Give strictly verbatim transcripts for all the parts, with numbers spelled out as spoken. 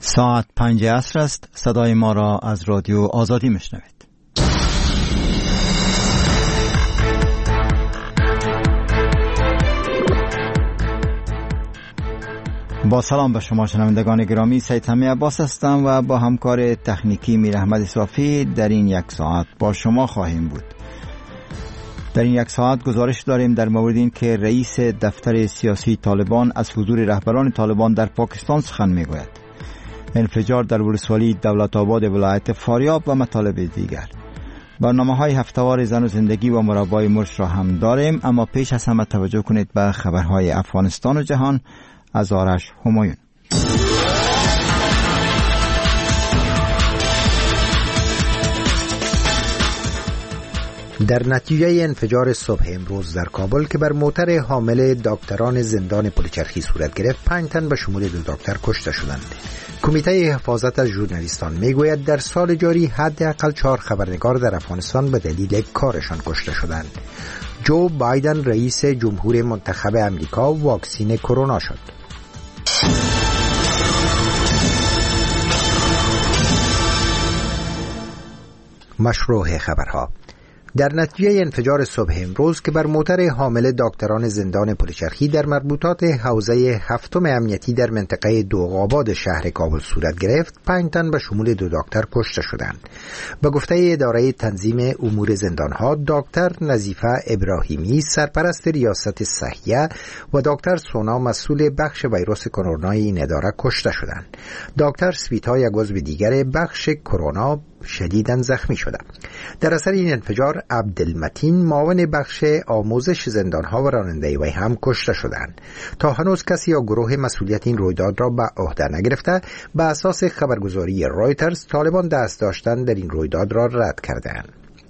ساعت پنج عصر است. صدای ما را از رادیو آزادی میشنوید. با سلام به شما شنوندگان گرامی، سید حمی عباس هستم و با همکار تکنیکی میر احمد صافی در این یک ساعت با شما خواهیم بود. در این یک ساعت گزارش داریم در مورد این که رئیس دفتر سیاسی طالبان از حضور رهبران طالبان در پاکستان سخن میگوید، انفجار در ولسوالی دولت آباد ولایت فاریاب و مطالب دیگر. برنامه‌های هفته‌وار زن و زندگی و مربای مرش را هم داریم، اما پیش از همه توجه کنید به خبرهای افغانستان و جهان از آرش همایون. در نتیجه انفجار صبح امروز در کابل که بر موتر حامل دکتران زندان پلچرخی صورت گرفت، پنج تن به شمول دو دکتر کشته شدند. کمیته حفاظت از ژورنالیستان میگوید در سال جاری حداقل چهار خبرنگار در افغانستان به دلیل کارشان کشته شدند. جو بایدن رئیس جمهور منتخب امریکا واکسین کرونا شد. مشروع خبرها. در نتیجه انفجار صبح امروز که بر موتر حامل دکتران زندان پلچرخی در مربوطات حوزه هفتم امنیتی در منطقه دوغاباد شهر کابل صورت گرفت، پنج تن به شمول دو دکتر کشته شدند. به گفته اداره تنظیم امور زندانها، دکتر نظیفه ابراهیمی سرپرست ریاست صحیه و دکتر سونا مسئول بخش ویروس کرونا این اداره کشته شدند. دکتر سویتا یک عضو دیگر بخش کرونا شدیداً زخمی شده. در اثر این انفجار عبدالمتین معاون بخش آموزش زندانها و راننده وی هم کشته شدند. تا هنوز کسی یا گروه مسئولیت این رویداد را به عهده نگرفته. به اساس خبرگزاری رایترز، طالبان دست داشتن در این رویداد را رد کردند.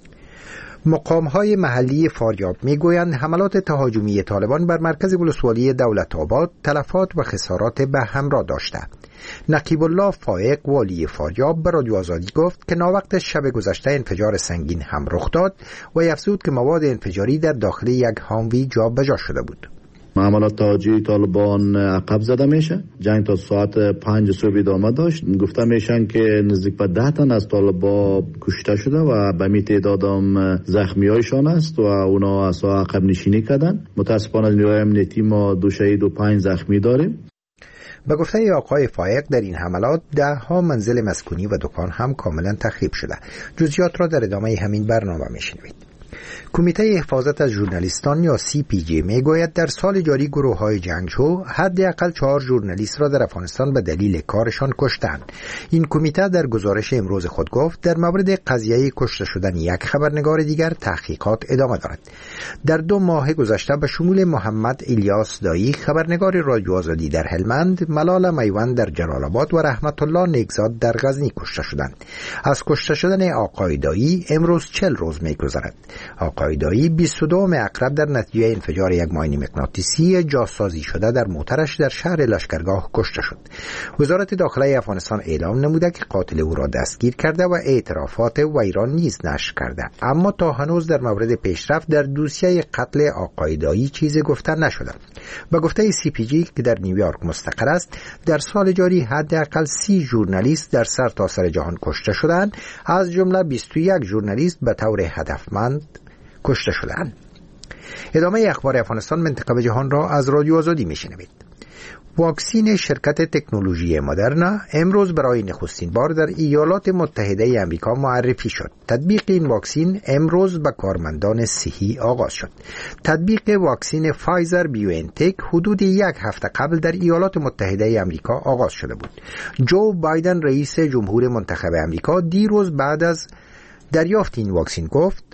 مقام‌های محلی فاریاب میگویند حملات تهاجمی طالبان بر مرکز ولسوالی دولت آباد تلفات و خسارات به همراه داشته. نقیب الله فائق والی فاریاب به رادیو آزادی گفت که ناوقت شب گذشته انفجار سنگین هم رخ داد و افزود که مواد انفجاری در داخل یک هاموی جابجا شده بود. حملات تهاجمی طالبان عقب زده میشه. جنگ تا ساعت پنج صبح ادامه داشت. گفته میشن که نزدیک به ده تن از طالبان کشته شده و به می تعداد هم زخمی هایشان است و اونا از عقب نشینی کردن. متاسفانه از نیروهای امنیتی ما دو شهید و پنج زخمی داریم. به گفته آقای فائق در این حملات ده ها منزل مسکونی و دکان هم کاملا تخریب شده. جزئیات را در ادامه همین برنامه میشنوید. کمیته حفاظت از ژورنالیستان یا سی پی جی میگوید در سال جاری گروه‌های جنگجو حداقل چهار ژورنالیست را در افغانستان به دلیل کارشان کشتند. این کمیته در گزارش امروز خود گفت در مورد قضیه کشته شدن یک خبرنگار دیگر تحقیقات ادامه دارد. در دو ماه گذشته به شمول محمد الیاس دایی خبرنگار رادیو آزادی در هلمند، ملال میوند در جلال آباد و رحمت الله نیکزاد در غزنی کشته شدند. از کشته شدن آقای دایی امروز چهل روز می‌گذرد. آقای دایی بیست و دو اکرب در نتیجه انفجار یک ماین مغناطیسی جاسازی شده در موترش در شهر لشکرگاه کشته شد. وزارت داخله افغانستان اعلام نموده که قاتل او را دستگیر کرده و اعترافات وی را نیز نشر کرده، اما تا هنوز در مورد پیشرفت در دوسیه قتل آقای دایی چیزی گفته نشده. به گفته سی پی جی که در نیویورک مستقر است، در سال جاری حداقل سی ژورنالیست در سرتاسر جهان کشته شدند، از جمله بیست و یک ژورنالیست به طور هدفمند کشته شدند. ادامه اخبار افغانستان منطقه و جهان را از رادیو آزادی میشنوید. واکسین شرکت تکنولوژی مدرنا امروز برای نخستین بار در ایالات متحده آمریکا معرفی شد. تطبیق این واکسین امروز به کارمندان صحی آغاز شد. تطبیق واکسین فایزر بیوانتک حدود یک هفته قبل در ایالات متحده آمریکا آغاز شده بود. جو بایدن رئیس جمهور منتخب آمریکا دیروز بعد از دریافت این واکسین گفت: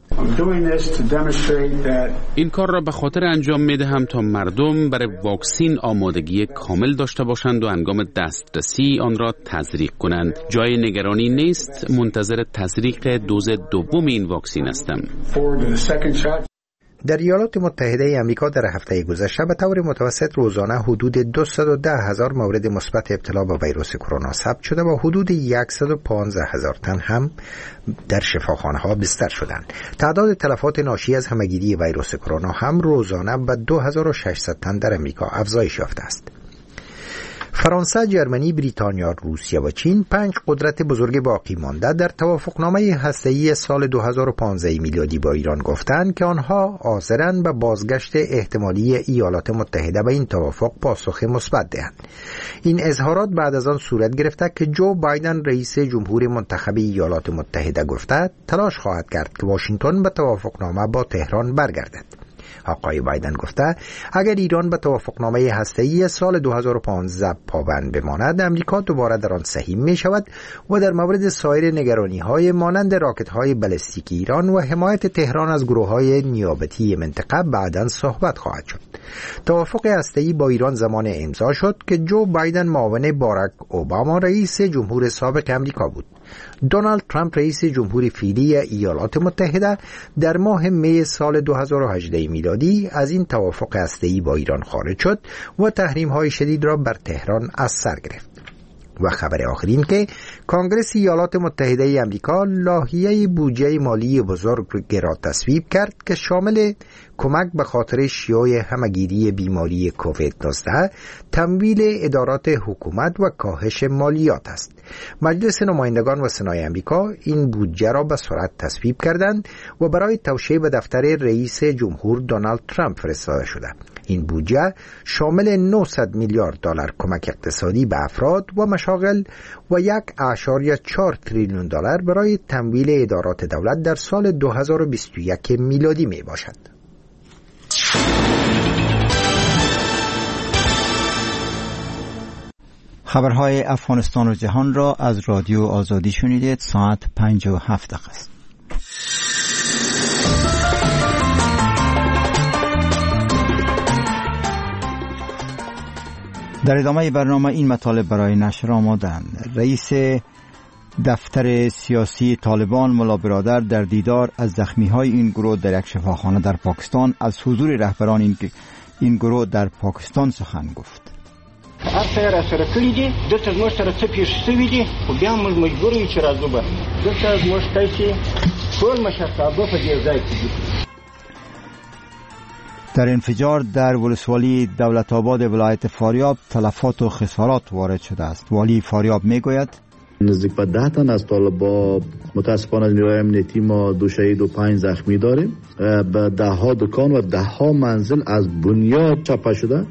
این کار را به خاطر انجام میدهم تا مردم برای واکسین آمادگی کامل داشته باشند و هنگام دسترسی آن را تزریق کنند. جای نگرانی نیست، منتظر تزریق دوز دوم این واکسین هستم. در ایالات متحده آمریکا در هفته گذشته به طور متوسط روزانه حدود دویست و ده هزار مورد مثبت ابتلا به ویروس کرونا ثبت شده و حدود صد و پانزده هزار تن هم در شفاخانه‌ها بستر شدند. تعداد تلفات ناشی از همهگیری ویروس کرونا هم روزانه به دو هزار و ششصد تن در آمریکا افزایش یافته است. فرانسه، جرمنی، بریتانیا، روسیه و چین پنج قدرت بزرگ باقی مانده در توافقنامه هسته‌ای سال دو هزار و پانزده میلادی با ایران گفتند که آنها حاضرند به بازگشت احتمالی ایالات متحده به این توافق پاسخ مثبت دهند. این اظهارات بعد از آن صورت گرفته که جو بایدن رئیس جمهور منتخب ایالات متحده گفته تلاش خواهد کرد که واشنگتن به توافقنامه با تهران برگردد. آقای بایدن گفته اگر ایران به توافقنامه هسته‌ای سال دو هزار و پانزده پابند بماند، امریکا دوباره در آن سهیم می شود و در مورد سایر نگرانی‌های مانند راکت‌های بالستیک ایران و حمایت تهران از گروه‌های نیابتی منطقه بعداً صحبت خواهد شد. توافق هسته‌ای با ایران زمان امضا شد که جو بایدن معاون باراک اوباما رئیس جمهور سابق امریکا بود. دونالد ترامپ رئیس جمهور فعلی ایالات متحده در ماه می سال دو هزار و هجده میلادی از این توافق هسته‌ای با ایران خارج شد و تحریم‌های شدید را بر تهران از سر گرفت. و خبر آخرین که کنگره ایالات متحده امریکا لایحه بودجه مالی بزرگ را تصویب کرد که شامل کمک به خاطر شیوع همهگیری بیماری کووید نوزده، تمویل ادارات حکومت و کاهش مالیات است. مجلس نمایندگان و سنای امریکا این بودجه را به سرعت تصویب کردند و برای توشیح به دفتر رئیس جمهور دونالد ترامپ فرستاده شده. این بودجه شامل نهصد میلیارد دلار کمک اقتصادی به افراد و مشاغل و یک اشاریه چهار تریلیون دلار برای تمویل ادارات دولت در سال دو هزار و بیست و یک میلادی می باشد. خبرهای افغانستان و جهان را از رادیو آزادی شنیدید. ساعت پنج و هفت دقیقه است. در ادامه برنامه این مطالب برای نشر آمادند. رئیس دفتر سیاسی طالبان ملا برادر در دیدار از زخمی‌های این گروه در یک شفاخانه در پاکستان از حضور رهبران این این گروه در پاکستان سخن گفت. هر څه را سره کړی دي دلته زموږ سره څه پیښ شوي دي خو بیا موږ مجبور یو چې راځو به دلته زموږ تاسې ټول مشرتابه په دې ځای کې دي. در انفجار در ولسوالی دولت آباد ولایت فاریاب تلفات و خسارات وارد شده است. والی فاریاب میگوید نزدیک به ده تن از طالبا متاسفانه از نیروهای امنیتی ما دو شهید و پنج زخمی داریم. به ده ها دکان و ده ها منزل از بنیاد چپه شده.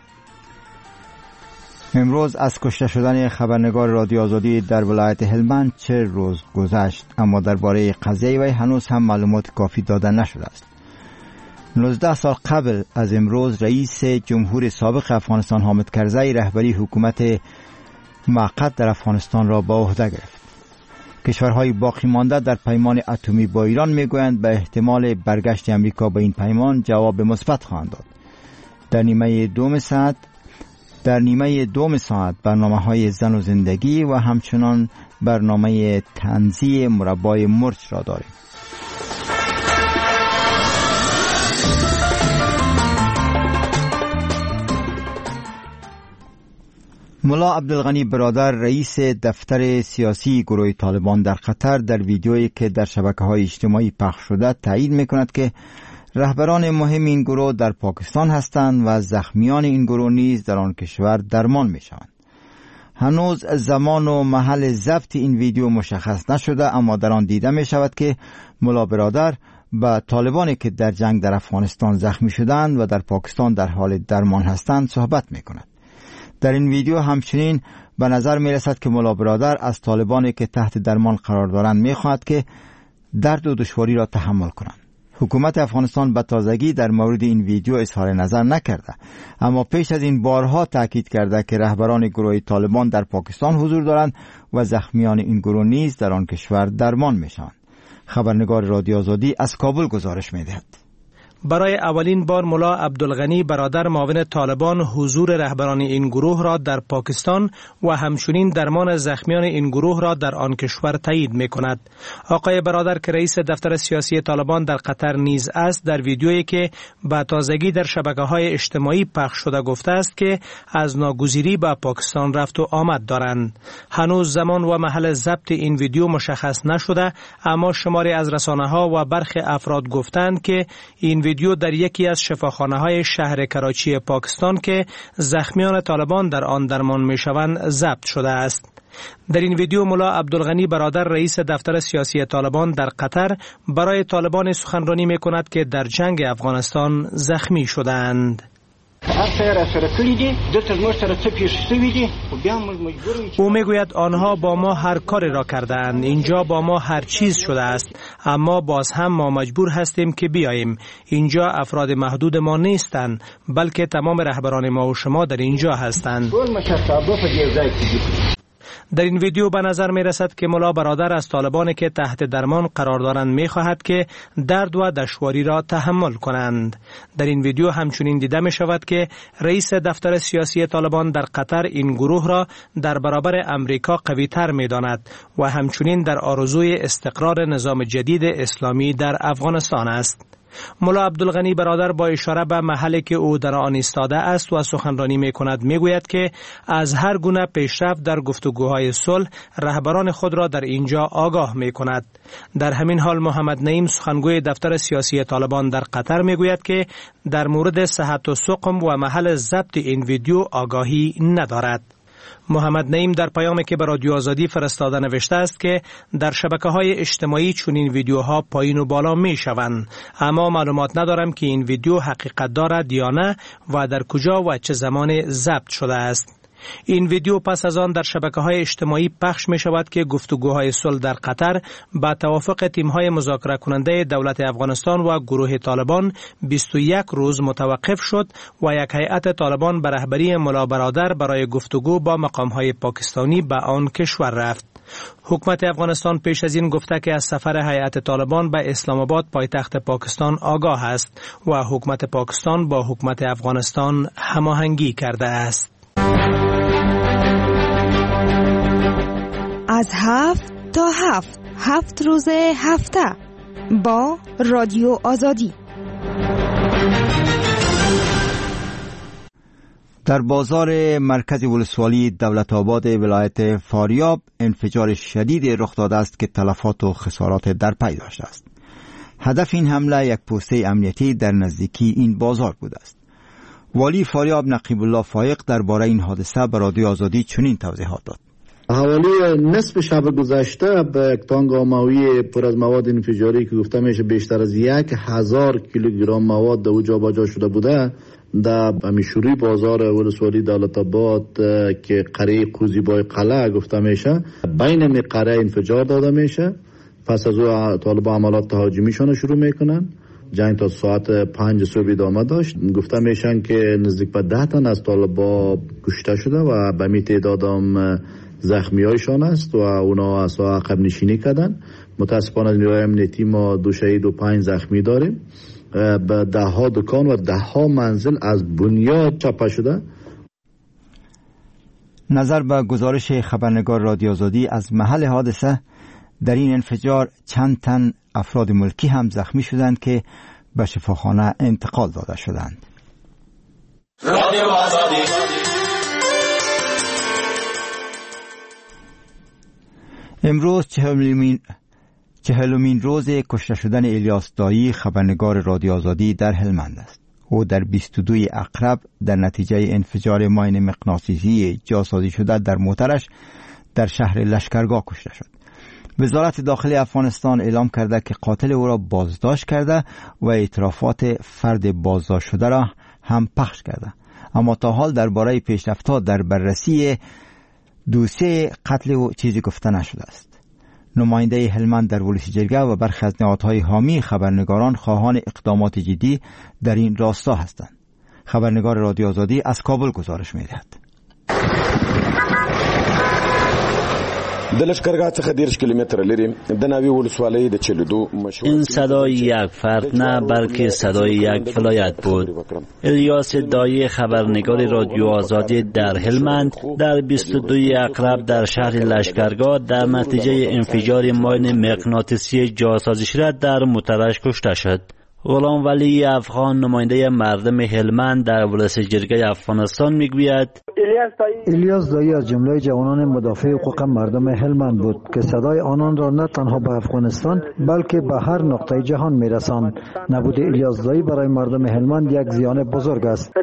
امروز از کشته شدن خبرنگار رادیو آزادی در ولایت هلمند چه روز گذشت، اما درباره قضیه وی هنوز هم معلومات کافی داده نشده است. نوزده سال قبل از امروز رئیس جمهور سابق افغانستان حامد کرزی رهبری حکومت موقت در افغانستان را به عهده گرفت. کشورهای باقی مانده در پیمان اتمی با ایران میگویند به احتمال برگشت امریکا به این پیمان جواب مثبت خواهند داد. در نیمه دوم ساعت در نیمه دوم ساعت برنامه‌های زن و زندگی و همچنان برنامه طنزی مربای مرچ را داریم. ملا عبدالغنی برادر رئیس دفتر سیاسی گروه طالبان در قطر در ویدیویی که در شبکه‌های اجتماعی پخش شده تایید می‌کند که رهبران مهم این گروه در پاکستان هستند و زخمیان این گروه نیز در آن کشور درمان می‌شوند. هنوز زمان و محل ضبط این ویدیو مشخص نشده، اما در آن دیده می‌شود که ملا برادر با طالبانی که در جنگ در افغانستان زخمی شدند و در پاکستان در حال درمان هستند صحبت می‌کند. در این ویدیو همچنین به نظر می رسد که ملا برادر از طالبانی که تحت درمان قرار دارند می خواهد که درد و دشواری را تحمل کنند. حکومت افغانستان به تازگی در مورد این ویدیو اظهار نظر نکرده، اما پیش از این بارها تاکید کرده که رهبران گروه طالبان در پاکستان حضور دارند و زخمیان این گروه نیز در آن کشور درمان می شوند. خبرنگار رادیو آزادی از کابل گزارش می دهد. برای اولین بار ملا عبدالغنی برادر معاون طالبان حضور رهبران این گروه را در پاکستان و همچنین درمان زخمیان این گروه را در آن کشور تایید می کند. آقای برادر که رئیس دفتر سیاسی طالبان در قطر نیز است، در ویدیویی که با تازگی در شبکه‌های اجتماعی پخش شده گفته است که از ناگزیری به پاکستان رفت و آمد دارند. هنوز زمان و محل ضبط این ویدیو مشخص نشده، اما شماری از رسانه‌ها و برخی افراد گفتند که این ویدیو در یکی از شفاخانه‌های شهر کراچی پاکستان که زخمیان طالبان در آن درمان می‌شوند ضبط شده است. در این ویدیو ملا عبدالغنی برادر رئیس دفتر سیاسی طالبان در قطر برای طالبان سخنرانی می‌کند که در جنگ افغانستان زخمی شدند. او میگوید آنها با ما هر کاری را کردند، اینجا با ما هر چیز شده است، اما باز هم ما مجبور هستیم که بیاییم. اینجا افراد محدود ما نیستند، بلکه تمام رهبران ما و شما در اینجا هستند. در این ویدیو به نظر می رسد که ملا برادر از طالبانی که تحت درمان قرار دارند می خواهد که درد و دشواری را تحمل کنند. در این ویدیو همچنین دیده می شود که رئیس دفتر سیاسی طالبان در قطر این گروه را در برابر امریکا قوی تر می داند و همچنین در آرزوی استقرار نظام جدید اسلامی در افغانستان است. ملا عبدالغنی برادر با اشاره به محلی که او در آن ایستاده است و سخنرانی می کند می گوید که از هر گونه پیشرفت در گفتگوهای صلح رهبران خود را در اینجا آگاه می کند. در همین حال محمد نعیم سخنگوی دفتر سیاسی طالبان در قطر می گوید که در مورد صحت و سقم و محل ضبط این ویدیو آگاهی ندارد. محمد نعیم در پیامی که به رادیو آزادی فرستاده نوشته است که در شبکه‌های اجتماعی چنین ویدیوها پایین و بالا می‌شوند، اما معلومات ندارم که این ویدیو حقیقت دارد یا نه و در کجا و چه زمان ضبط شده است. این ویدیو پس از آن در شبکه‌های اجتماعی پخش می شود که گفتگوهای صلح در قطر با توافق تیم‌های مذاکره کننده دولت افغانستان و گروه طالبان بیست و یک روز متوقف شد و یک هیئت طالبان به رهبری ملا برادر برای گفتگو با مقام‌های پاکستانی به آن کشور رفت. حکومت افغانستان پیش از این گفته که از سفر هیئت طالبان به اسلام آباد پایتخت پاکستان آگاه است و حکومت پاکستان با حکومت افغانستان هماهنگی کرده است. از هفت تا هفت هفت روز هفته با رادیو آزادی. در بازار مرکز ولسوالی دولت آباد ولایت فاریاب انفجار شدید رخ داده است که تلفات و خسارات در پی داشته است. هدف این حمله یک پوسته امنیتی در نزدیکی این بازار بوده است. والی فاریاب نقیب الله فایق درباره این حادثه به رادیو آزادی چنین توضیحات داد. حوالی نصف شب گذشته به یک تانک آموی پر از مواد انفجاری که گفته میشه بیشتر از یک هزار کیلوگرم مواد در جا با جا شده بوده در همیشوری بازار ولسوالی دولت آباد که قریه قوزیبای قلعه گفته میشه بین می قریه انفجار داده میشه. پس از او طالبان عملات تهاجمیشان شروع میکنن. جنگ تا ساعت پنج صبح ادامه داشت. گفته میشن که نزدیک به ده تن از طالبان کشته شده و به می تعدادم زخمی هایشان است و اونا از عقب نشینی کردن. متاسفانه نیروهای امنیتی ما دو شهید و پنج زخمی داریم. به ده ها دکان و ده ها منزل از بنیاد چپه شده. نظر به گزارش خبرنگار رادیو آزادی از محل حادثه، در این انفجار چند تن افراد ملکی هم زخمی شدند که به شفاخانه انتقال داده شدند. رادیو آزادی. امروز چهلمین چهلمین روز کشته شدن الیاس دایی خبرنگار رادیو آزادی در هلمند است. او در بیست و دو اقرب در نتیجه انفجار ماین مغناطیسی جاسازی شده در موترش در شهر لشکرگاه کشته شد. وزارت داخلی افغانستان اعلام کرده که قاتل او را بازداشت کرده و اعترافات فرد بازداشت شده را هم پخش کرده، اما تا حال درباره پیشرفت‌ها در بررسی دوسیه قتل او چیزی گفته نشده است. نماینده هلمند در ولسی جرگه و برخی از نهادهای حامی خبرنگاران خواهان اقدامات جدی در این راستا هستند. خبرنگار رادیو آزادی از کابل گزارش می‌دهد. د لشکرګاه څخه دیرش کیلومتر لري د ناوی ولسوالۍ د چلودو مشهور. این صدای یک فرد نه بلکه صدای یک ولایت بود. الیاس دایی خبرنگار رادیو آزادی در هلمند در بیست و دو اقرب در شهر لشکرگاه در نتیجه انفجار ماین مغناطیسی جاسازی شده در موترش کشته شد. غلام ولی افغان نماینده مردم هلمند در ولسواجرگه افغانستان میگوید الیاس دایی از جمله جوانان مدافع حقوق مردم هلمند بود که صدای آنان را نه تنها به افغانستان بلکه به هر نقطه جهان میرساند. نبود الیاس دایی برای مردم هلمند یک زیان بزرگ است.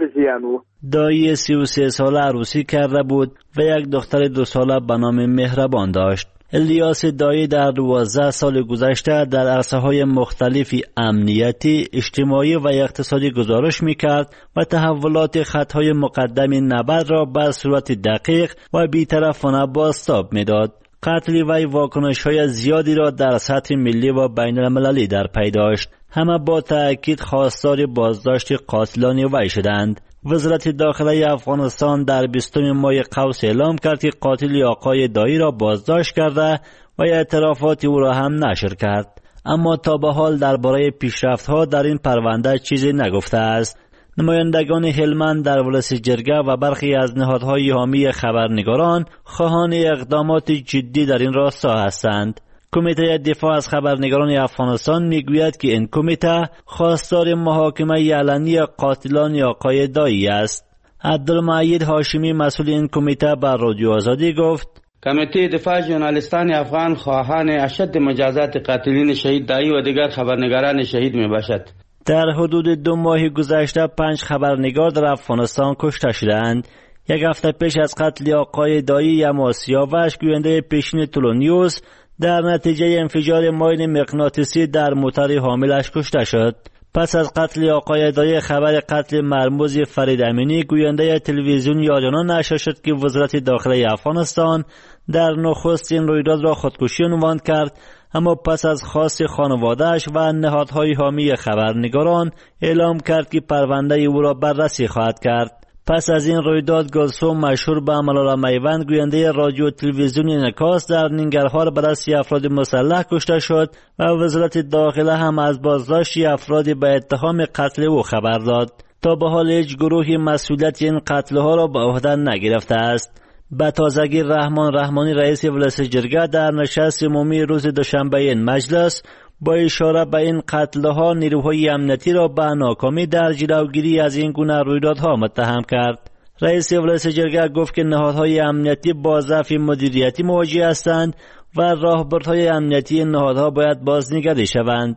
دایی سی و سه ساله عروسی کرده بود و یک دختر دو ساله به نام مهربان داشت. الیاس دایی در دوازده سال گذشته در عرصه‌های مختلفی امنیتی، اجتماعی و اقتصادی گزارش می‌کرد و تحولات خطهای مقدم نبرد را به صورت دقیق و بی‌طرفانه بازتاب می‌داد. قتل وی واکنش‌های زیادی را در سطح ملی و بین‌المللی در پی داشت. همه با تأکید خواستار بازداشت قاتلان وی شدند. وزارت داخله افغانستان در بیستم ماه قوس اعلام کرد که قاتل آقای دایی را بازداشت کرده و اعترافات او را هم نشر کرد، اما تا به حال درباره پیشرفت‌ها در این پرونده چیزی نگفته است. نمایندگان هلمند در ولسواجرگه و برخی از نهادهای حامی خبرنگاران خواهان اقدامات جدی در این راستا هستند. کمیته دفاع از خبرنگاران افغانستان میگوید که این کمیته خواستار محاکمه علنی قاتلان آقای دایی است. عبدالمعید هاشمی مسئول این کمیته بر رادیو آزادی گفت: کمیته دفاع ژورنالیستان افغان خواهان اشد مجازات قاتلین شهید دایی و دیگر خبرنگاران شهید میباشد. در حدود دو ماه گذشته پنج خبرنگار در افغانستان کشته شدند. یک هفته پیش از قتل آقای دایی یما سیاوش گوینده پیشین تولونیوس در نتیجه انفجار ماین مغناطیسی در موتر حاملش کشته شد. پس از قتل آقای دایی خبر قتل مرموز فرید امینی گوینده تلویزیون یاجانان نشر شد که وزارت داخله افغانستان در نخست این رویداد را خودکشی عنوان کرد، اما پس از خواست خانواده‌اش و نهادهای حامی خبرنگاران اعلام کرد که پرونده او را بررسی خواهد کرد. پس از این رویداد گلسوم مشهور به ملالا میوند گوینده رادیو تلویزیون انعکاس در ننگرهار به دست افراد مسلح کشته شد و وزارت داخله هم از بازداشت افراد به اتهام قتل او خبر داد. تا به حال هیچ گروهی مسئولیت این قتل‌ها را به عهده نگرفته است. به تازگی رحمان رحمانی رئیس ولسواجرگه در نشست عمومی روز دوشنبه این مجلس با اشاره به این قتل‌ها نیروهای امنیتی را به ناکامی در جلوگیری از این گونه رویدادها متهم کرد. رئیس ولسواجرگه گفت که نهادهای امنیتی با ضعف مدیریتی مواجه هستند و راهبردهای امنیتی نهادها باید بازنگری شوند.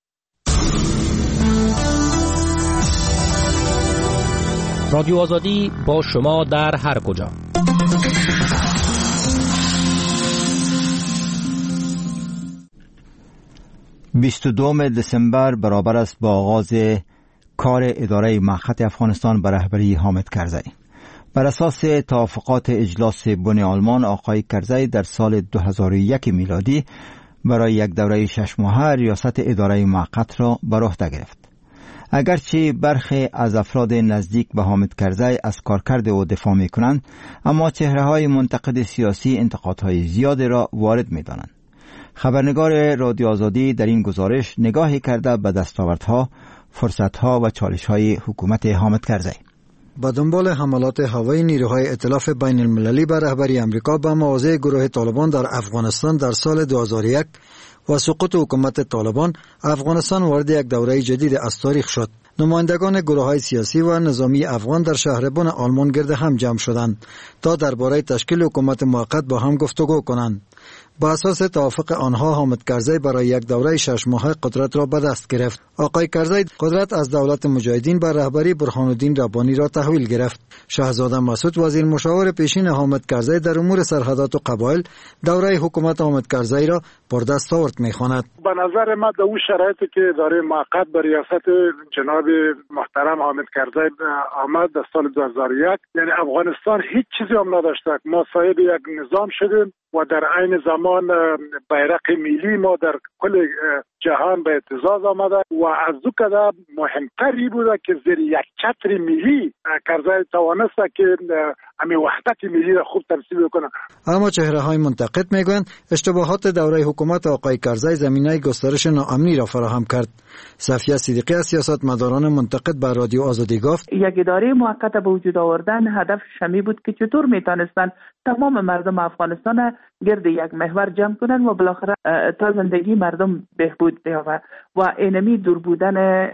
رادیو آزادی با شما در هر کجا. بیست و دوم دسامبر برابر است با آغاز کار اداره موقت افغانستان به رهبری حامد کرزی. بر اساس توافقات اجلاس بن آلمان، آقای کرزی در سال دو هزار و یک میلادی برای یک دوره شش ماهه ریاست اداره موقت را بر عهده گرفت. اگرچه برخی از افراد نزدیک به حامد کرزی از کارکرد او دفاع می کنند، اما چهره‌های منتقد سیاسی انتقادهای زیاد را وارد می دانند. خبرنگار رادیو آزادی در این گزارش نگاهی کرده به دستاوردها، فرصتها و چالش‌های حکومت حامد کرزی. با دنبال حملات هوایی نیروهای ائتلاف بین المللی به رهبری امریکا به مواضع گروه طالبان در افغانستان در سال دو هزار و یک و سقوط حکومت طالبان، افغانستان وارد یک دوره جدید از تاریخ شد. نمایندگان گروه‌های سیاسی و نظامی افغان در شهر بن آلمان گرد هم جمع شدند تا درباره تشکیل حکومت موقت با هم گفتگو کنند. با اساس توافق آنها حامد کرزی برای یک دوره شش ماهه قدرت را به دست گرفت. آقای کرزی قدرت از دولت مجاهدین بر رهبری برهان الدین ربانی را تحویل گرفت. شاهزاده مسعود وزیر مشاور پیشین حامد کرزی در امور سرحدات و قبایل دوره حکومت حامد کرزی را پردستاورد می‌خواند. به نظر من در اون شرایطی که اداره موقت به ریاست جناب محترم حامد کرزی آمد در سال دو هزار و یک، یعنی افغانستان هیچ چیزی هم نداشت. ما صاحب یک نظام شدیم و در عین زمان بیرق ملی ما در کل جهان به اعتزاز آمده و از دو کده مهمتری بوده که زیر یک چتر ملی کرزی توانسته که همین وحدت ملی را خوب تمثیل بکنن. اما چهره های منتقد میگویند اشتباهات دوره حکومت آقای کرزی زمینه گسترش ناامنی را فراهم کرد. صفیه صدیقی از سیاستمداران منتقد بر رادیو آزادی گفت یک اداره موقت به وجود آوردن هدف شمی بود که چطور میتونستن تمام مردم افغانستان گرد یک محور جمع کنن و بالاخره تا زندگی مردم بهبود بیاورد و اینمی دور بودن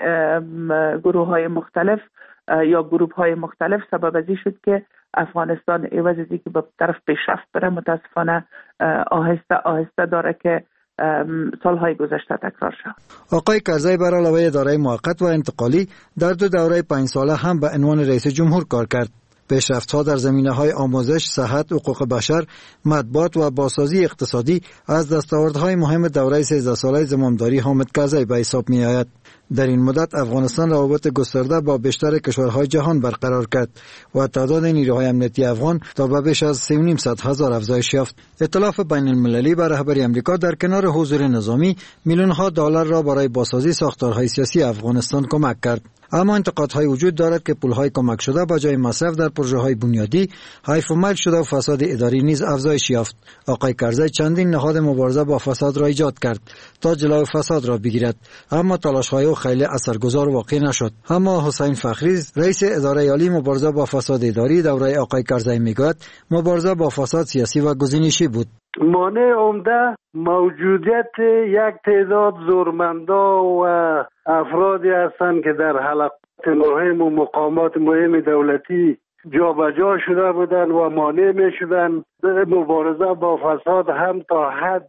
گروه های مختلف یا گروه های مختلف سبب ازی شد که افغانستان عوض از اینکه به طرف پیشرفت بره متاسفانه آهسته آهسته داره که سالهای گذشته تکرار شد. آقای کرزی بر علاوه اداره موقت و انتقالی در دو دوره پنج ساله هم به عنوان رئیس جمهور کار کرد. پیشرفت‌ها در زمینه‌های آموزش، صحت، حقوق بشر، مطبوعات و بازسازی اقتصادی از دستاوردهای مهم دوره سیزده ساله زمامداری حامد کرزی به حساب می‌آید. در این مدت افغانستان روابط گسترده با بیشتر کشورهای جهان برقرار کرد و تعداد نیروهای امنیتی افغان تا به بیش از سه و نیم صد هزار افزایش یافت. ائتلاف بین المللی بر رهبری آمریکا در کنار حضور نظامی میلیون‌ها دلار را برای بازسازی ساختارهای سیاسی افغانستان کمک کرد. اما انتقادهای وجود دارد که پولهای کمک شده با جای مصرف در پروژه‌های بنیادی حیف و میل شده و فساد اداری نیز افزایش یافت. آقای کرزی چندین نهاد مبارزه با فساد را ایجاد کرد تا جلوی فساد را بگیرد، اما تلاش‌های او خیلی اثرگذار واقع نشد. اما حسین فخری رئیس اداره عالی مبارزه با فساد اداری دوره آقای کرزی میگوید مبارزه با فساد سیاسی و گزینشی بود. مانع عمده موجودیت یک تعداد زورمندا و افرادی هستند که در حلقات مهم و مقامات مهم دولتی جابجا شده بودند و مانع می شدند. مبارزه با فساد هم تا حد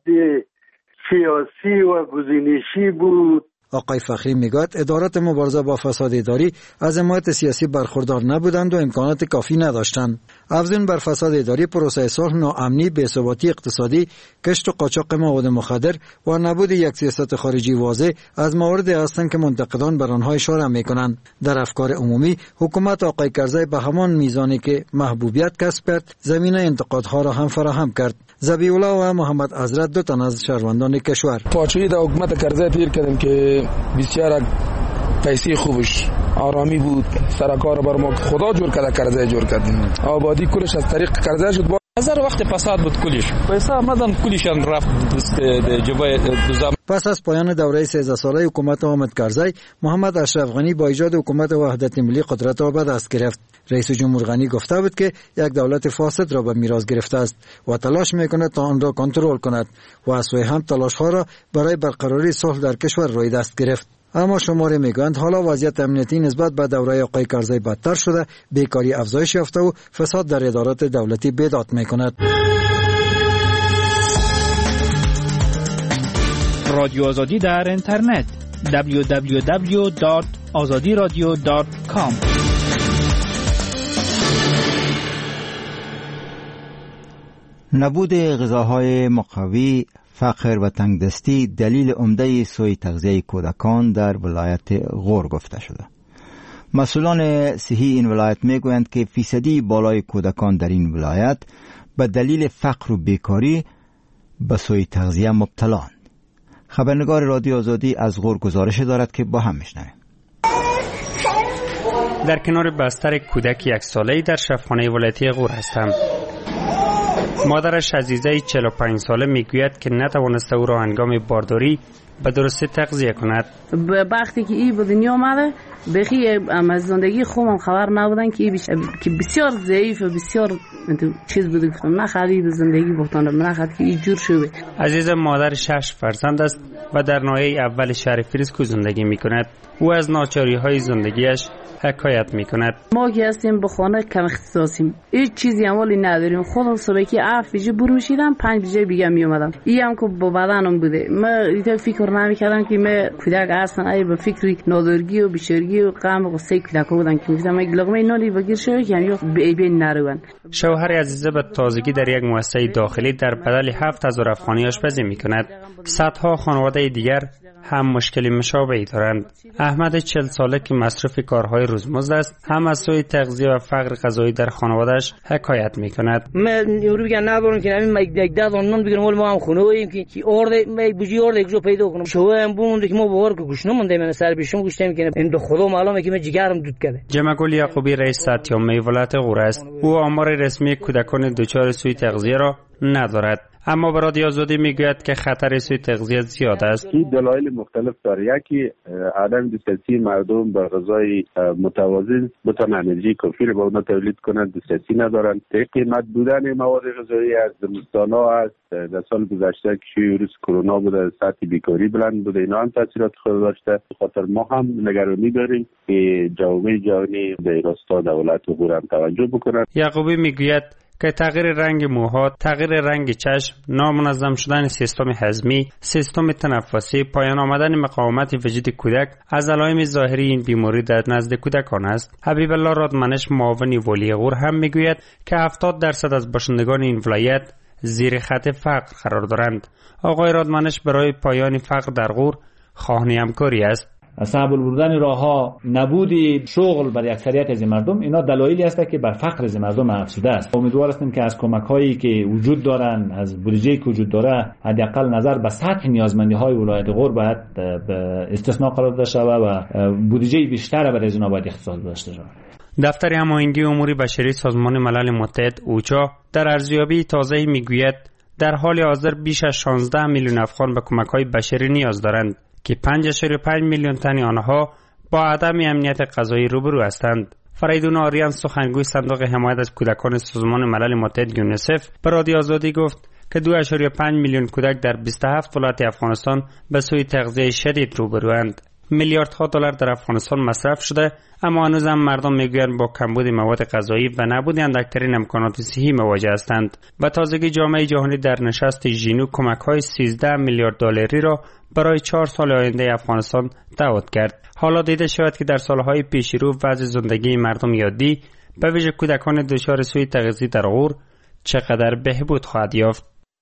سیاسی و گزینشی بود. آقای فخری میگوید ادارات مبارزه با فساد اداری از حمایت سیاسی برخوردار نبودند و امکانات کافی نداشتند. افزون بر فساد اداری، پروسه صلح، ناامنی، بی‌ثباتی اقتصادی، کشت و قاچاق مواد مخدر و نبود یک سیاست خارجی واضح از مواردی هستند که منتقدان بر آنها اشاره میکنند. در افکار عمومی حکومت آقای کرزی به همان میزانی که محبوبیت کسب کرد زمینه انتقادها را هم فراهم کرد. ذبیح الله و محمد حضرت دو تن از شهروندان کشور پاچوی در حکومت کرزی تیر کردیم که بسیار پیسی خوبش آرامی بود، سرکار بر ما خدا جور کرده کرزی جور کرد. آبادی کلش از طریق کرزی شد. هزار وقت فساد بود کلش پیسه آمدن کلشان رفت جبای دوزم. پس از پایان دوره سیزده ساله حکومت حامد کرزی، محمد اشرف غنی با ایجاد حکومت وحدت ملی قدرت را به دست گرفت. رئیس جمهور غنی گفته بود که یک دولت فاسد را به میراث گرفته است و تلاش میکند تا آن را کنترل کند و از سوی هم تلاش‌ها را برای برقراری صلح در کشور روی دست گرفت. اما شماره میگویند حالا وضعیت امنیتی نسبت به دوره آقای کرزی بدتر شده، بیکاری افزایش یافته و فساد در ادارات دولتی بیداد میکند. رادیو آزادی در اینترنت دبلیو دبلیو دبلیو دات آزادی رادیو دات کام. نبود غذاهای مقوی، فقر و تنگدستی دلیل عمده سوء تغذیه کودکان در ولایت غور گفته شده. مسئولان صحی این ولایت میگویند که فیصدی بالای کودکان در این ولایت به دلیل فقر و بیکاری به سوء تغذیه مبتلاند. خبرنگار رادیو آزادی از غور گزارش دارد که با هم میشنویم. در کنار بستر کودک یک ساله‌ای در شفاخانه ولایتی غور هستم. مادرش عزیزه چهل و پنج ساله میگوید که نتوانسته او را هنگام بارداری به درستی تغذیه کند. وقتی که این به دنیا آمده بخی از زندگی خوبم خبر نبودن که بیش... که بسیار ضعیف و بسیار چیز بوده. گفتم نخواهی به زندگی بختانم، نخواهی که این جور شده. عزیز مادر شش فرزند است و در ناحیه اول شهر فریسکو زندگی می کند. او از ناچاری های زندگیش حکایت می کند. ما که هستیم به خانه کم اختصاصیم، هیچ چیزی اموالی نداریم. خودم صبح که هفت بجه برو میشیدم، پنج بجه بیگه می اومدم. این هم که با بدنم بوده. ما ایتا فکر نمی کردم که ما کودک هستن، ای به فکری نادرگی و بیشترگی و غم و غصه کودک بودن که میگفتم اگه لقمه نانی بگیر شوی که یا بی بین نروند. شوهر عزیزه به تازگی در یک مؤسسه داخلی در بدل هفت هزار افغانی آشپزی می کند. صدها خانواده دیگر هم مشکلی مشابهی دارند. احمد چهل ساله که مصرف کارهای روزمزد است هم از سوی تغذیه و فقر غذایی در خانواده‌اش حکایت می‌کند. من یورو میگن نبرون که همین یک ده دانون بگیرم ولی ما هم خونه‌ایم که ارده یک بوجی ارده یک جو پیدا کنم شو هم بوند که ما باور که گوشت نمونده من سر بیشم گوشت میکنه این به خدا معلومه که من جگرم دود کرده. جمعگل یعقوبی رئیس ستیامه ولایت غور است. او آمار رسمی کودکان دچار سوء تغذیه را ندارد، اما به رادیو آزادی میگوید که خطر سوء تغذیه زیاد است. این دلایل مختلف داره. یکی عدم دسترسی مردم به غذای متوازن، بتوان انرژی کافی را به اونها تولید کنند، دسترسی ندارند. قیمت بودن مواد غذایی از زمستان‌ها است. در سال گذشته که ویروس کرونا بوده، سطح بیکاری بلند بوده، اینا هم تاثیرات خود داشته. خاطر ما هم نگرانی داریم که جامعه جهانی به راستا دولت و غور هم توجه بکنند. یعقوبی میگوید که تغییر رنگ موها، تغییر رنگ چشم، نامنظم شدن سیستم هضمی، سیستم تنفسی، پایان آمدن مقاومت وجود کودک از علائم ظاهری این بیماری در نزد کودکان است. حبیب الله رادمنش معاون ولی غور هم میگوید که هفتاد درصد از باشندگان این ولایت زیر خط فقر قرار دارند. آقای رادمنش برای پایان فقر در غور خواهان همکاری است. صعب بردن راهها، نبود شغل برای اکثریت از مردم، اینا دلایلی است که بر فقر از مردم افزوده است. امیدوار هستیم که از کمک‌هایی که وجود دارن، از بودجه‌ای که وجود داره، حداقل نظر به سطح نیازمندی‌های ولایت غور باید به استثناء قرار داده شود و بودجه بیشتر برای اینا باید اختصاص داشته شود. دفتر هماهنگی امور بشری سازمان ملل متحد اوچا در ارزیابی تازه‌ای میگوید در حال حاضر بیش از شانزده میلیون افغان به کمک‌های بشری نیاز دارند که پنج ممیز پنج میلیون تن آنها با عدم امنیت غذایی روبرو هستند. فریدون آریان سخنگوی صندوق حمایت از کودکان سازمان ملل متحد یونیسف به رادیو آزادی گفت که دو ممیز پنج میلیون کودک در بیست و هفت ولایت افغانستان به سوی تغذیه شدید روبروند. میلیاردها دلار در افغانستان مصرف شده، اما هنوز هم مردم میگویند با کمبود مواد غذایی و نبود اندکترین امکانات صحی مواجه هستند. و تازگی جامعه جهانی در نشست ژینو کمک‌های سیزده میلیارد دلاری را برای چهار سال آینده افغانستان دعوت کرد. حالا دیده شود که در سالهای پیش رو وضع زندگی مردم یادی به ویژه کودکان دچار سوء تغذیه در غور چقدر بهبود خواهد یافت.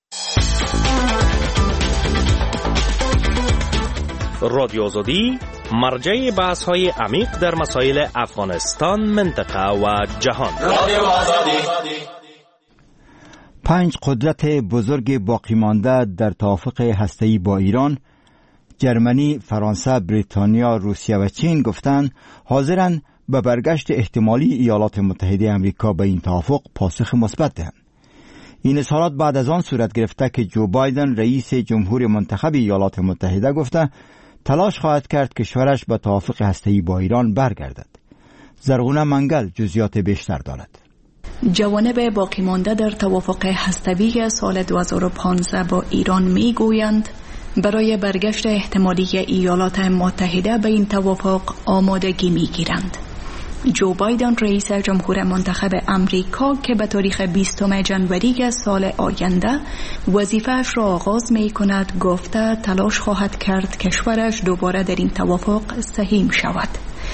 رادیو آزادی مرجع بحث های عمیق در مسائل افغانستان، منطقه و جهان. رادیو آزادی. پنج قدرت بزرگ باقی مانده در توافق هسته‌ای با ایران، جرمنی، فرانسه، بریتانیا، روسیه و چین گفتند حاضرند به برگشت احتمالی ایالات متحده آمریکا به این توافق پاسخ مثبت دهند. این اظهارات بعد از آن صورت گرفته که جو بایدن رئیس جمهور منتخب ایالات متحده گفته تلاش خواهد کرد کشورش به توافق هسته‌ای با ایران برگردد. زرغونه منگل جزئیات بیشتر دارد. جوانب باقی مانده در توافق هسته‌ای سال دو هزار و پانزده با ایران میگویند برای برگشت احتمالی ایالات متحده به این توافق آمادگی میگیرند. جو بایدن رئیس جمهور منتخب امریکا که به تاریخ بیستم ژانویه سال آینده وظیفه‌اش را آغاز می کند گفته تلاش خواهد کرد کشورش دوباره در این توافق سهیم شود.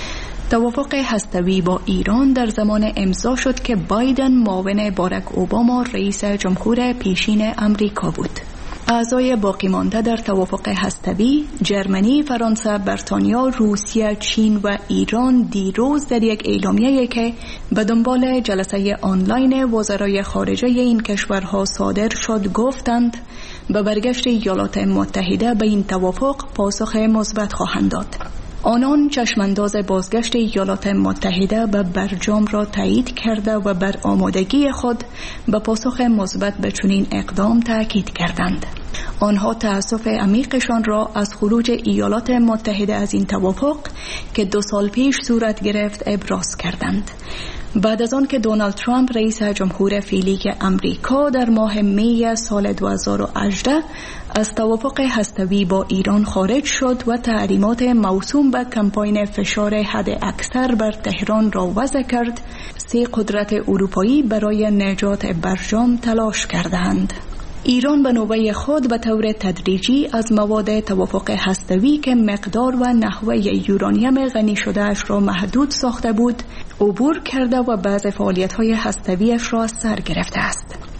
توافق هسته‌ای با ایران در زمان امضا شد که بایدن معاون باراک اوباما رئیس جمهور پیشین امریکا بود. اعضای باقی مانده در توافق هسته‌ای جرمنی، فرانسه، بریتانیا، روسیه، چین و ایران دیروز در یک اعلامیه‌ای که به دنبال جلسه آنلاین وزرای خارجه این کشورها صادر شد گفتند به برگشت ایالات متحده به این توافق پاسخ مثبت خواهند داد. آنان چشمانداز بازگشت ایالات متحده به برجام را تایید کرده و بر آمادگی خود به پاسخ مثبت به چنین اقدام تاکید کردند. آنها تأسف عمیقشان را از خروج ایالات متحده از این توافق که دو سال پیش صورت گرفت ابراز کردند. بعد از آن که دونالد ترامپ رئیس جمهور فعلی امریکا در ماه می سال دو هزار و هجده از توافق هسته‌ای با ایران خارج شد و تحریمات موسوم به کمپاین فشار حد اکثر بر تهران را وضع کرد، سه قدرت اروپایی برای نجات برجام تلاش کردند. ایران به نوبه خود به طور تدریجی از مواد توافق هسته‌ای که مقدار و نحوه یورانیم غنی شده اش را محدود ساخته بود، عبور کرده و بعض فعالیت‌های هسته‌ای‌اش را سر گرفته است.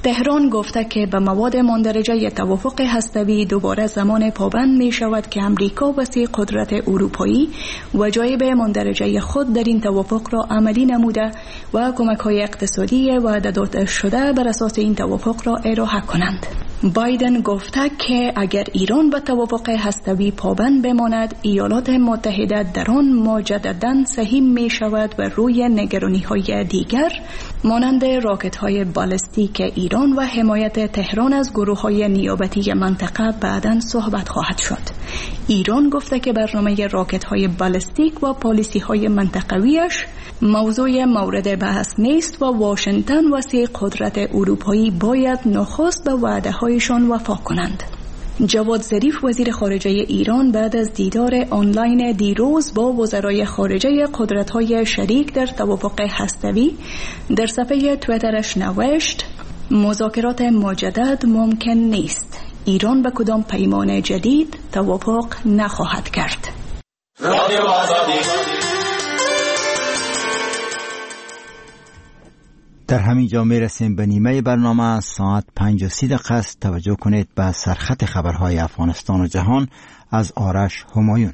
تهران گفته که به مواد مندرجه توافق هسته‌ای دوباره زمان پابند می شود که امریکا و سه قدرت اروپایی وجایب مندرجه خود در این توافق را عملی نموده و کمک‌های اقتصادی وعده داده شده بر اساس این توافق را ارائه کنند. بایدن گفته که اگر ایران به توافق هسته‌ای پابند بماند، ایالات متحده در آن مجدداً سهیم می شود و روی نگرانی‌های دیگر مانند راکت‌های بالستیک ایران و حمایت تهران از گروه‌های نیابتی منطقه بعداً صحبت خواهد شد. ایران گفته که برنامه راکت‌های بالستیک و پالیسی‌های منطقویش موضوع مورد بحث نیست و واشنگتن و سه قدرت اروپایی باید نخست به وعده‌هایشان وفا کنند. جواد ظریف وزیر خارجه ایران بعد از دیدار آنلاین دیروز با وزرای خارجه قدرت‌های شریک در توافق هسته‌ای در صفحه توییترش نوشت: مذاکرات مجدد ممکن نیست. ایران به کدام پیمان جدید توافق نخواهد کرد. رادیو آزادی. در همین جا می رسیم به نیمه برنامه. ساعت پنج و سی دقیقه است. توجه کنید به سرخط خبرهای افغانستان و جهان از آرش همایون.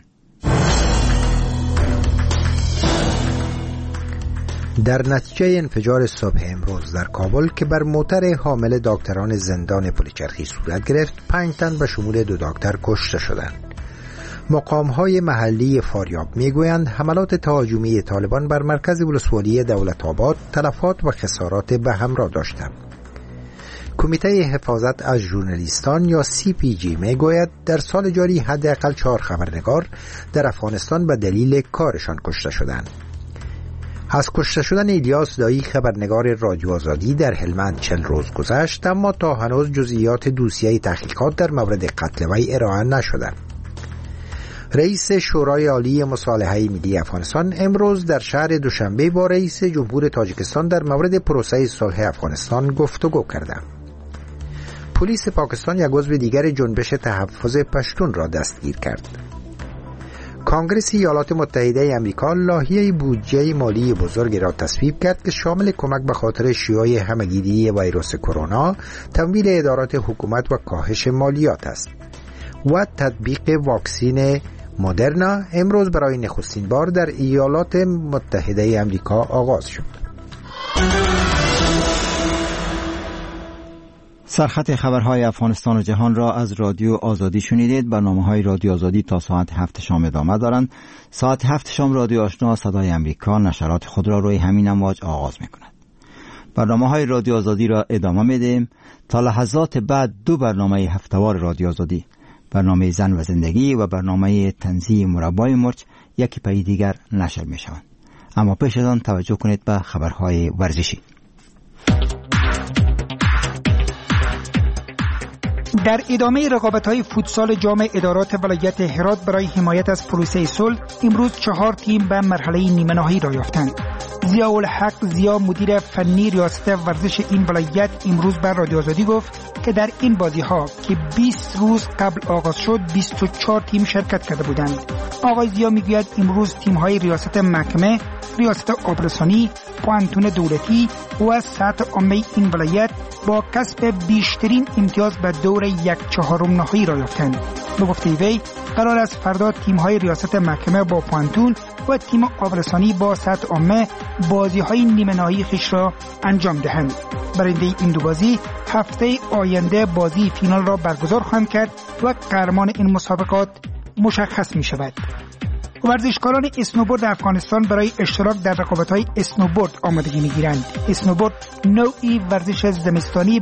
در نتیجه انفجار صبح امروز در کابل که بر موتر حامل دکتران زندان پلچرخی صورت گرفت، پنج تن به شمول دو دکتر کشته شدند. مقام‌های محلی فاریاب میگویند حملات تهاجمی طالبان بر مرکز ولسوالی دولت آباد تلفات و خسارات به همراه داشته. کمیته حفاظت از ژورنالیستان یا سی پی جی میگوید در سال جاری حداقل چهار خبرنگار در افغانستان به دلیل کارشان کشته شدند. از کشته شدن الیاس دایی خبرنگار رادیو آزادی در هلمند چل روز گذشت، اما تا هنوز جزئیات دوسیه تحقیقات در مورد قتل وی ارائه نشده. رئیس شورای عالی مصالحه ملی افغانستان امروز در شهر دوشنبه با رئیس جمهور تاجیکستان در مورد پروسه صلح افغانستان گفتگو کرده. پلیس پاکستان یک عضو دیگر جنبش تحفظ پشتون را دستگیر کرد. کانگرس ایالات متحده آمریکا لایحه بودجه مالی بزرگی را تصویب کرد که شامل کمک به خاطر شیوع همهگیری ویروس کرونا، تمویل ادارات حکومت و کاهش مالیات است. و تطبیق واکسین مدرنا امروز برای نخستین بار در ایالات متحده آمریکا آغاز شد. سرخط خبرهای افغانستان و جهان را از رادیو آزادی شنیدید. برنامه‌های رادیو آزادی تا ساعت هفت شام ادامه دارند. ساعت هفت شام رادیو آشنا صدای امریکا نشرات خود را روی همین امواج آغاز می‌کند. برنامه‌های رادیو آزادی را ادامه می‌دهیم. تا لحظات بعد دو برنامه هفته‌وار رادیو آزادی، برنامه زن و زندگی و برنامه تنزیه مربای مرچ یکی پی دیگر نشر می‌شوند. اما پیش از آن توجه کنید به خبرهای ورزشی. در ادامه رقابت‌های فوتسال جام ادارات ولایت هرات برای حمایت از پروسه صلح، امروز چهار تیم به مرحله نیمه نهایی را یافتند. ضیاءالحق زیا مدیر فنی ریاست ورزش این ولایت امروز بر رادیو آزادی گفت که در این بازی‌ها که بیست روز قبل آغاز شد بیست و چهار تیم شرکت کرده بودند. آقای زیا میگوید امروز تیم‌های ریاست محکمه، ریاست آبرسانی، پوانتون دولتی و سطح عامه این ولایت با کسب بیشترین امتیاز به دور یک چهارم نهایی را یافتند. به گفته وی قرار است فردا تیم‌های ریاست محکمه با پوانتون و تیم آبرسانی با سطح عامه بازی‌های نیمه نهایی خویش را انجام دهند. برنده این دو بازی هفته آینده بازی فینال را برگزار خواهند کرد و قهرمان این مسابقات مشخص می شود. ورزشکاران اسنوبورد افغانستان برای اشتراک در رقابت‌های اسنوبورد آمادگی می‌گیرند. اسنوبورد نوعی ورزش زمستانی